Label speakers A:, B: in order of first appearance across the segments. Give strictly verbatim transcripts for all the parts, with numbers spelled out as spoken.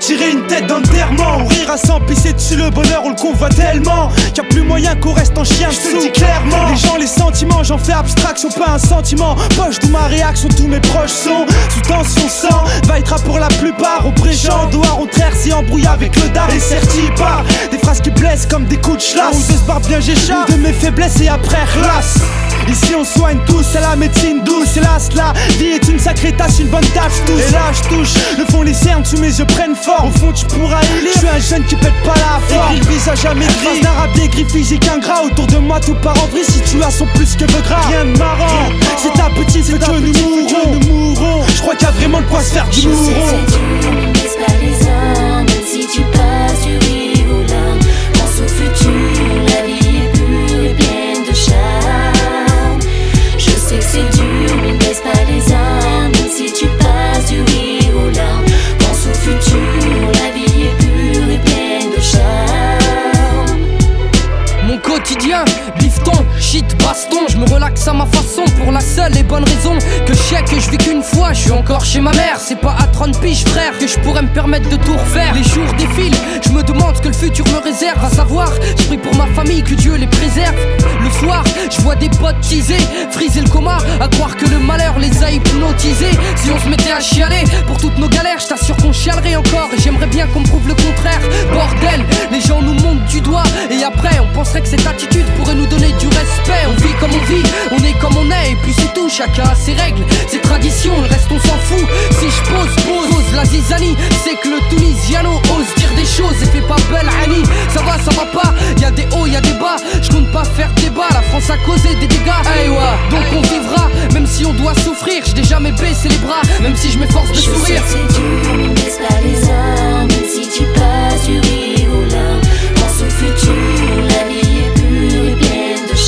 A: tirer une tête d'enterrement ou rire à s'en pisser dessus. Le bonheur on le convoite tellement qu'il y a plus moyen qu'on reste en chien. Je te le dis clairement. Les gens, les sentiments, j'en fais abstraction, pas un sentiment. Poche d'où ma réaction, tous mes proches sont sous tension sang. Va être pour la plupart au présent. Doit contraire si embrouille avec le dard. Et serti par des phrases qui blessent comme des coups de chlasse. Ou de se barre bien j'échappe de mes faiblesses et après relasse. Ici on soigne tous, c'est la médecine douce. Hélas la vie est une sacrée tâche, une bonne tâche tous. Et là je touche, le fond les cernes sous mes yeux prennent fort. Au fond tu pourras élire, je suis un jeune qui pète pas la forme. Écrit le visage à mes gris, d'arabe gris physique ingrat. Autour de moi tout part en vrille, situation plus que veux gras. Rien de marrant, c'est ta petite, c'est que nous mourrons, nous mourrons. Je crois qu'il y a vraiment de quoi se faire du mouron.
B: Je sais que c'est dur, mais ne baisse pas les armes. Même si tu passes du rire aux larmes, pense au futur, la vie est pure et pleine de charme. Je sais que c'est dur, mais ne baisse pas les armes. Même si tu passes du rire aux larmes, pense au futur, la vie est pure et pleine de charme.
C: Mon quotidien, bifton, shit, baston. Je me relaxe à ma façon pour la seule et bonne raison que je sais que je vis qu'une fois. Je suis encore chez ma mère, c'est pas à trente piges frère que je pourrais me permettre de tout refaire. Les jours défilent, je me demande ce que le futur me réserve. À savoir, je prie pour ma famille, que Dieu les préserve. Le soir, je vois des potes teaser, friser le coma, à croire que le malheur les a hypnotisés. Si on se mettait à chialer pour toutes nos galères, je t'assure qu'on chialerait encore. Et j'aimerais bien qu'on me prouve le contraire. Bordel, les gens nous montent du doigt et après on penserait que cette attitude pourrait nous donner du respect. On vit comme on vit, on est comme on est et puis c'est tout. Chacun a ses règles, ses traditions, le reste on s'en fout. Si je pose, pose, pose la zizanie, c'est que le Tunisiano ose dire des choses et fait pas belle Annie. Ça va, ça va pas, y'a des hauts, y'a des bas. Je compte pas faire débat, la France a causé des dégâts. Hey, ouais. Donc on vivra, même si on doit souffrir. J'ai jamais baissé les bras, même si je m'efforce de
B: Je
C: sourire.
B: sais que c'est dur, mais ne baisse pas les armes. Même si tu passes du rire aux larmes, pense au futur, la vie est pure et pleine de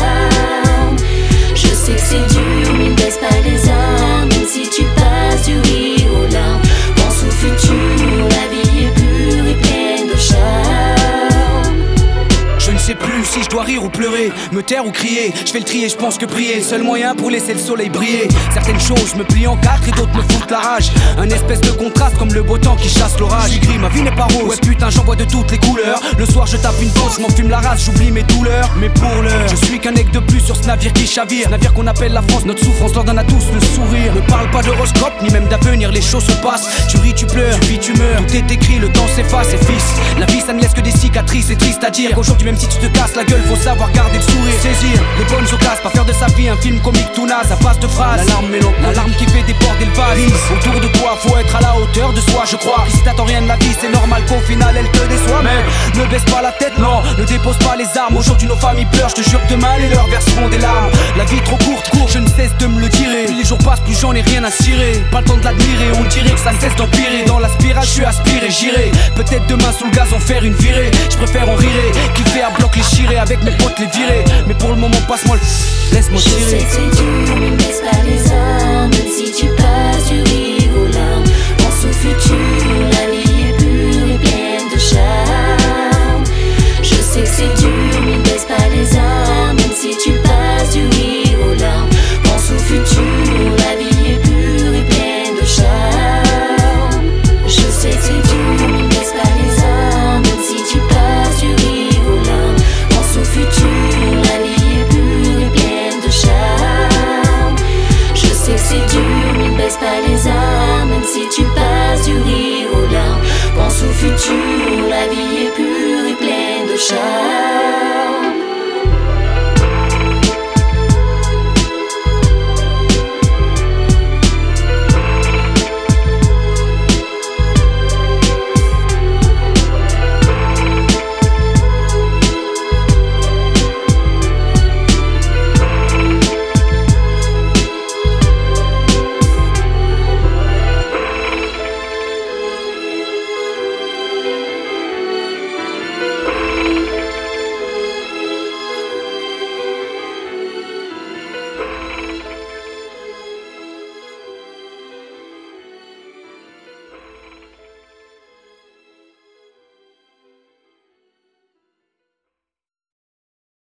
B: charme. Je sais que c'est dur, mais ne baisse pas les armes. Même si tu passes du rire aux larmes, pense au futur, la vie est pure et pleine de charme.
D: Je ne sais plus si je dois rire ou pleurer, me taire ou crier. Je fais le tri et je pense que prier est le seul moyen pour laisser le soleil briller. Certaines choses me plient en quatre et d'autres me foutent la rage. Un espèce de contraste comme le beau temps qui chasse l'orage. J'y gris, ma vie n'est pas rose. Ouais putain, j'en vois de toutes les couleurs. Le soir je tape une pause, je m'en fume la race, j'oublie mes douleurs. Mais pour l'heure, je suis qu'un mec de plus sur ce navire qui chavire. Navire qu'on appelle la France, notre souffrance leur donne à tous le sourire. Ne parle pas d'horoscope, ni même d'avenir, les choses se passent. Tu ris, tu pleures, tu vis, tu meurs. Tout est écrit, le temps s'efface et fils. La vie ça ne laisse que des cicatrices, c'est triste à dire qu'aujourd'hui même si tu te casses la gueule, faut savoir garder le sourire. Saisir les bonnes occasions, pas faire de sa vie un film comique tout naze à base de phrases. L'alarme mélancolie, l'alarme qui fait des ports d'élevage. Autour de toi, faut être à la hauteur de soi, je crois. Si t'attends rien de la vie, c'est normal qu'au final elle te déçoit. Mais ne baisse pas la tête, non, ne dépose pas les armes. Aujourd'hui nos familles pleurent, je te jure que demain les leurs verseront des larmes. La vie trop courte, court, je ne cesse de me le dire. Plus les jours passent, plus j'en ai rien à cirer. Pas le temps de l'admirer, on dirait que ça ne cesse d'empirer. Dans la spirale, je suis aspiré, j'irai. Peut-être demain sous le gaz en faire une virée. Je préfère en rirer, kiffer à bloc les chirer. Avec mes potes les virer. Mais pour le moment passe-moi le... laisse-moi
B: Je sais
D: tirer.
B: que c'est